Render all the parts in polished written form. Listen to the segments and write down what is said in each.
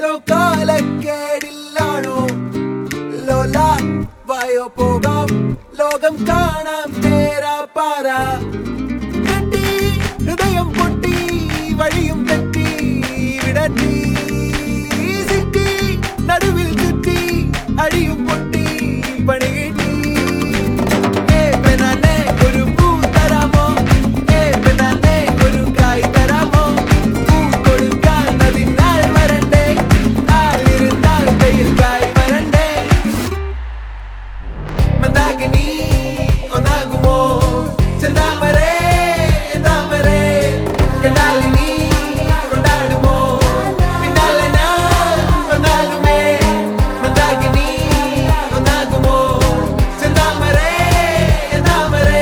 ഏതോ കാലക്കേടില്ലാണോ ലോല വായോ പോകാം ലോകം കാണാം തേരാ പാറ കെട്ടി ഹൃദയം പൊട്ടി വഴിയും തെറ്റി വിടറ്റി സിറ്റി നടുവിൽ ചുറ്റി അടിയും പൊട്ടി പണി കിട്ടി ഒരു പൂ തരാമോ ഒരു കായ് തരാമോ പൂ കൊടുക്കാൻ അതിനാൾ വരണ്ടേ ആളിരുന്നാൽ കയ്യിൽ കായ് വരണ്ടേ മന്ദാകിനി ഒന്നാകുമോ ചെന്താമരേ താമരേ കണ്ടാലിനി കൊണ്ടാടുമോ പിന്നാലെ ഞാൻ വന്നാലുമേ മന്ദാകിനി ഒന്നാകുമോ ചെന്താമരേ താമരേ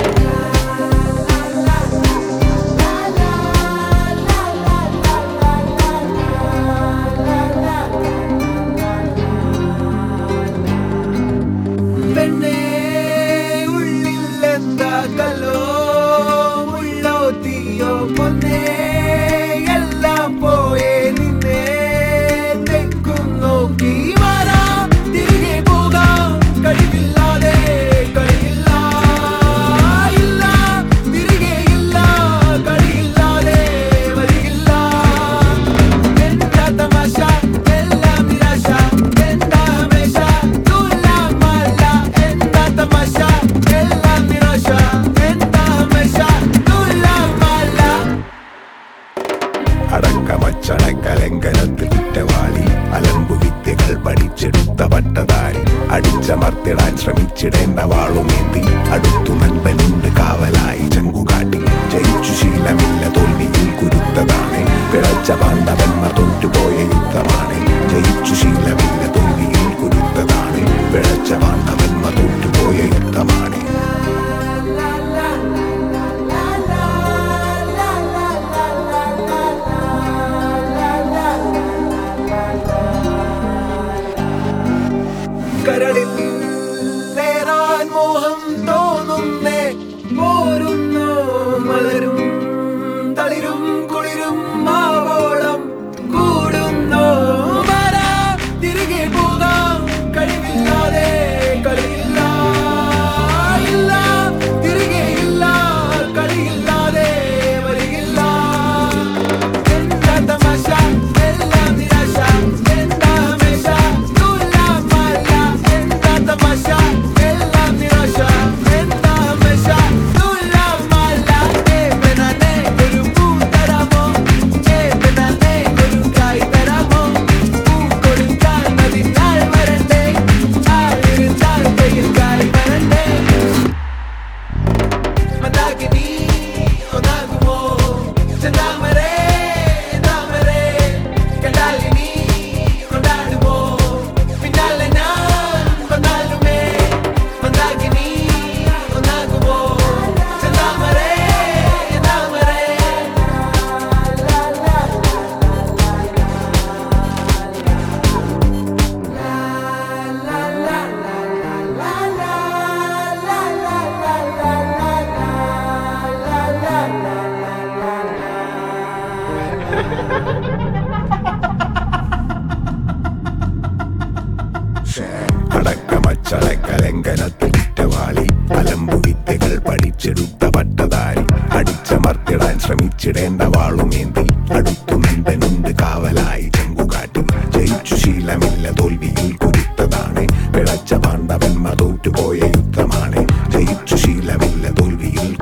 പെണ്ണേ ഉള്ളിൽ എന്താ കല്ലോ ഉള്ളോ തീയോ പൊന്നേ എല്ലാം പോയേ നിന്നെ തെക്കും നോക്കി മാറാ തിരികെ പോകാം കഴിവില്ലാതെ കഴിയില്ല ഇല്ല തിരികെ ഇല്ല കളിയില്ലാതെ വരികില്ല എന്താ തമാശ എല്ലാം നിരാശ എന്താ ഹമേശ തുല്ലാം മല്ല എന്താ തമാശ എല്ലാം നിരാശ എന്താ ഹമേശ തുല്ലാം മല്ല അടക്കമച്ചടക്കലങ്കനത്തിൽ കുറ്റവാളി അലമ്പു വിദ്യകൾ പഠിച്ചെടുത്ത പട്ടതാരി അടിച്ചമർത്തിടാൻ ശ്രമിച്ചിടേണ്ട വാളുമേന്തി അടുത്തു നൻപനുണ്ട് കാവലായി ചങ്കുകാട്ടി ജയിച്ചു ശീലമില്ല തോൽവിയിൽ കുരുത്തതാണ് പിഴച്ച പാണ്ഡവന്മാർ തോറ്റുപോയ യുദ്ധമാണ് ജയിച്ചു ശീലമില്ല തോൽവിയിൽ കുരുത്തതാണ് പിഴച്ച പാണ്ഡവന്മാർ തോറ്റുപോയ യുദ്ധമാണ് കരളിൽ നേരാൻ മോഹം തോന്നുന്നേ പോരുന്നു മലരും തളിരും കുളിരും മാവോളം കൂടുന്നു വരാ തിരികെ പോകാം കഴിവില്ലാതെ കളിയില്ല ഇല്ല തിരികെ ഇല്ല കളിയില്ലാതെ വരികില്ല എന്താ തമാശ എല്ലാം നിരാശ എന്താ ഹമേശ തുല്ലാം മല്ല എന്താ തമാശ എല്ലാം നിരാശ എന്താ ഹമേശ തുല്ലാം മല്ല പെണ്ണേ ഒരു പൂ തരാമോ പെണ്ണേ ഒരു കായ് തരാമോ പൂ കൊടുക്കാൻ അതിനാൾ വരണ്ടേ ആളിരുന്നാൽ കയ്യിൽ കായ് വരണ്ടേ മന്ദാകിനി ഒന്നാകുമോ ചെന്താമരേ താമരേ കണ്ടാലിനി കൊണ്ടാടുമോ പിന്നാലെ ഞാൻ വന്നാലുമേ മന്ദാകിനി ഒന്നാകുമോ ചെന്താമരേ താമരേ അടക്കമച്ചടക്കലങ്കനത്തിൽ കുറ്റവാളി അലമ്പു വിദ്യകൾ പഠിച്ചെടുത്ത പട്ടതാരി അടിച്ചമർത്തിടാൻ ശ്രമിച്ചിടേണ്ട വാളുമേന്തി അടുത്തു നൻപനുണ്ട് കാവലായി ചങ്കുകാട്ടി ജയിച്ചു ശീലമില്ല തോൽവിയിൽ കുരുത്തതാണ് പിഴച്ച പാണ്ഡവന്മാർ തോറ്റുപോയ യുദ്ധമാണ് ജയിച്ചു ശീലമില്ല തോൽവിയിൽ